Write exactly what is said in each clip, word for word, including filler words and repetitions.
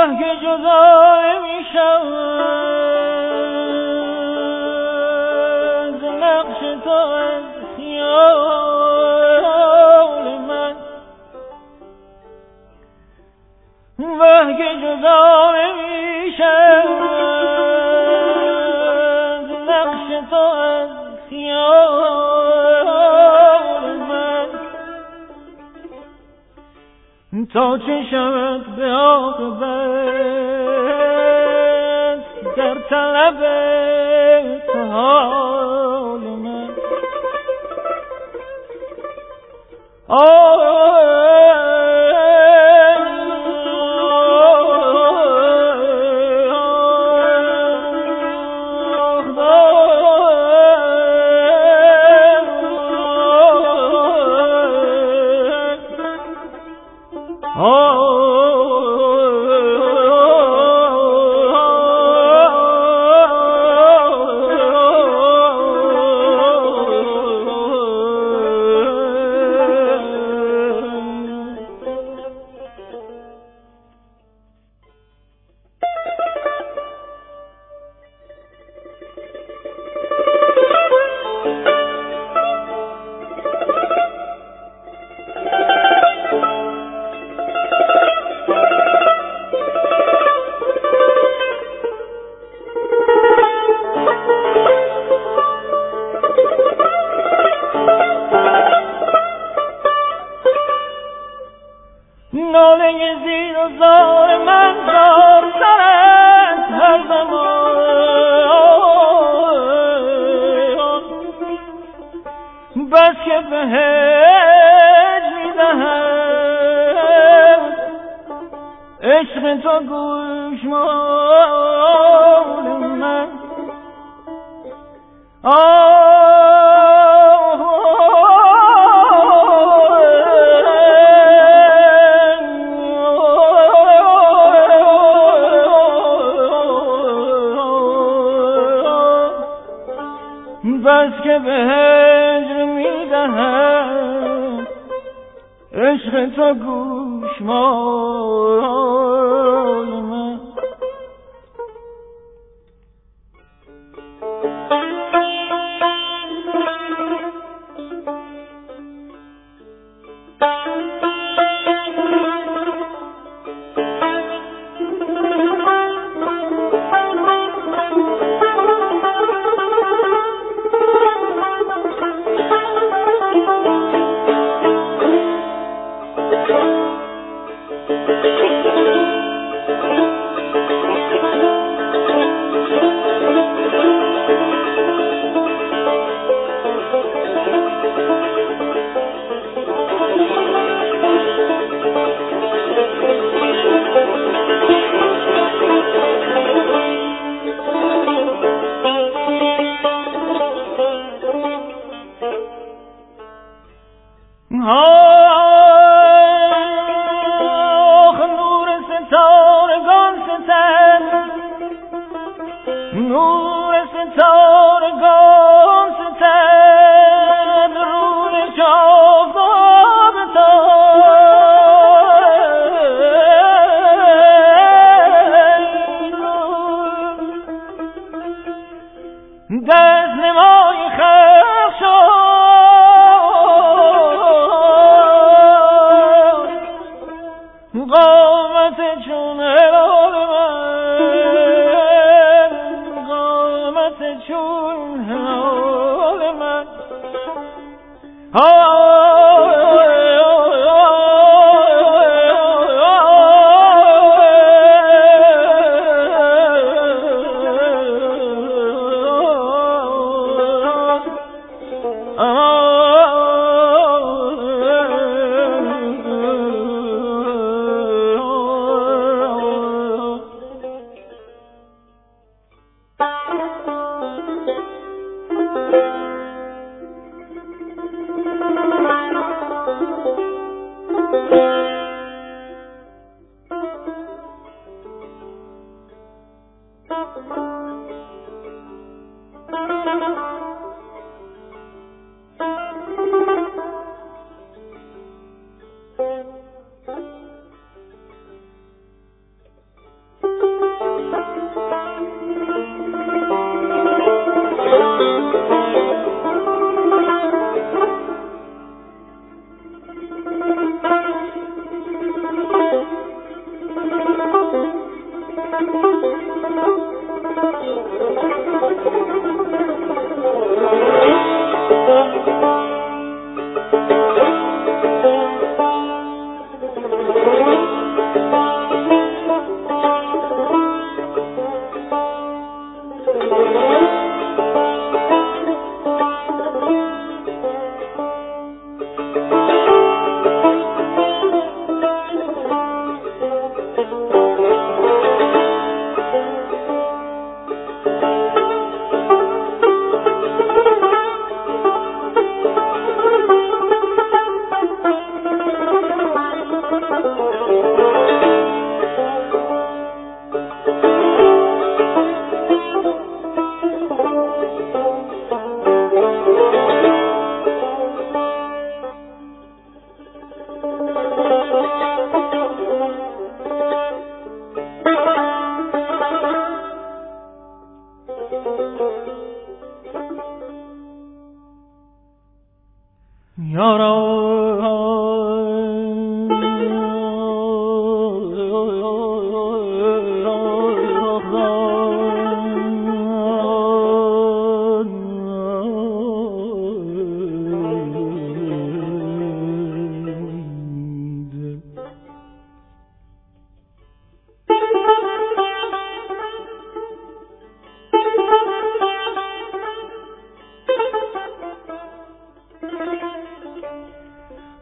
وه که جدا میشم ز نقش تو از خیال من، وه که جدا میشم ز نقش تو از خیال من، تا چه شود به عاقبت در طلب تو حال من. ناله زیر و زار من زارتر است هر زمان، بس که به هج میدهد عشق تو گوشمال من. بس که به هجر میدهد عشق تو گوشمال من. آخ نور ستارگان ستد، نور ستارگان ستد روی جاودان تو، دست نمای خلق شد قامت چون هلال من، قامت چون هلال من.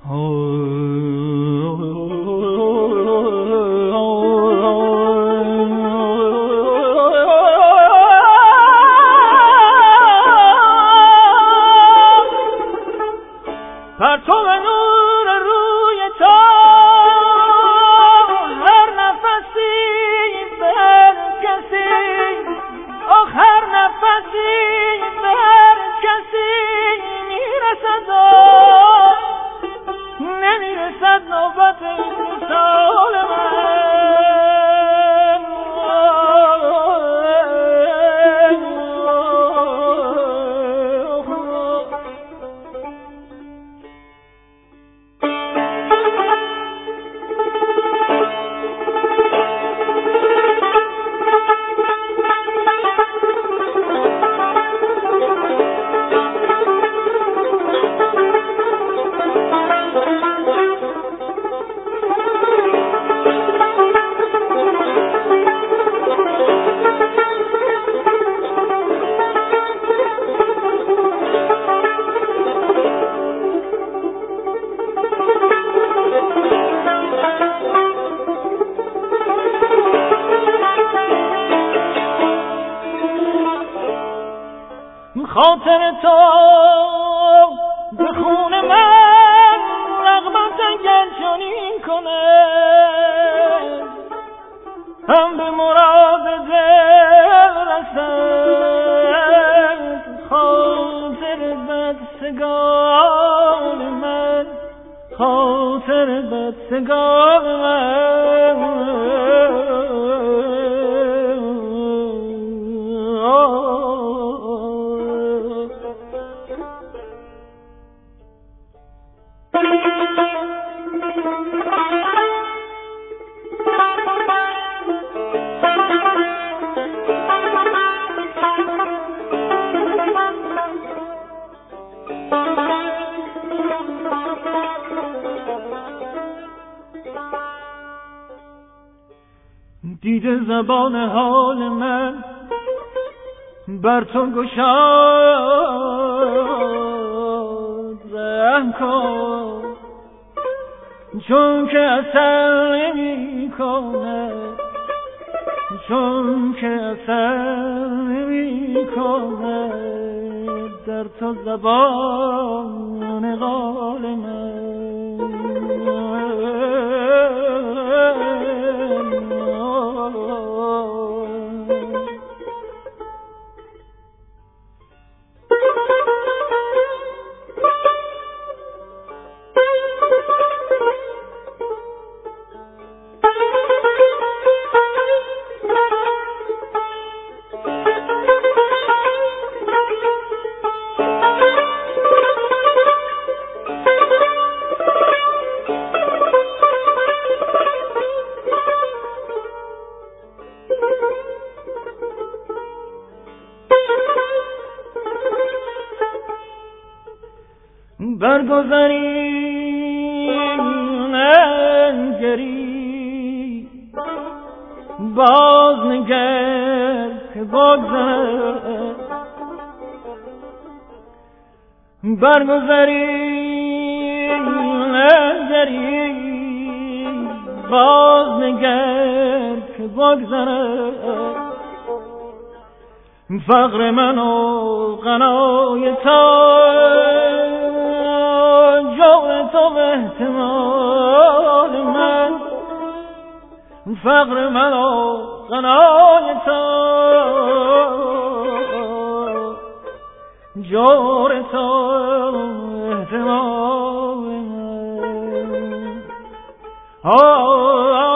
خاطر تو به خون من رغبت اگر چنین کنه هم به مراد دل رسد خاطر بدسگان من خاطر بدسگان من دیده زبان حال من بر تو گشاد رحم کن چون که اثر نمی کنه چون که اثر نمی کنه در تو زبان قال من برگذری ننگری باز نگر که بگذر برگذری ننگری باز نگر که بگذر فقر من و غنای تو جور تو به احتمال من فقر من و غنای تو جور تو احتمال من آه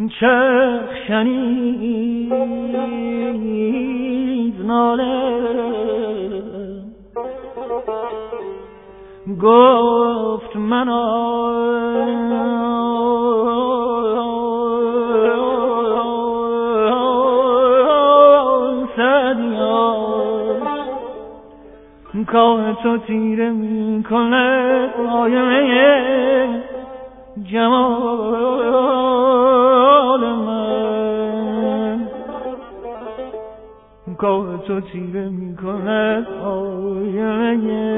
چرخ شنید ناله گفت من کار تو تیره می کنه آینه جمال من کار تو تیره می کنه آینه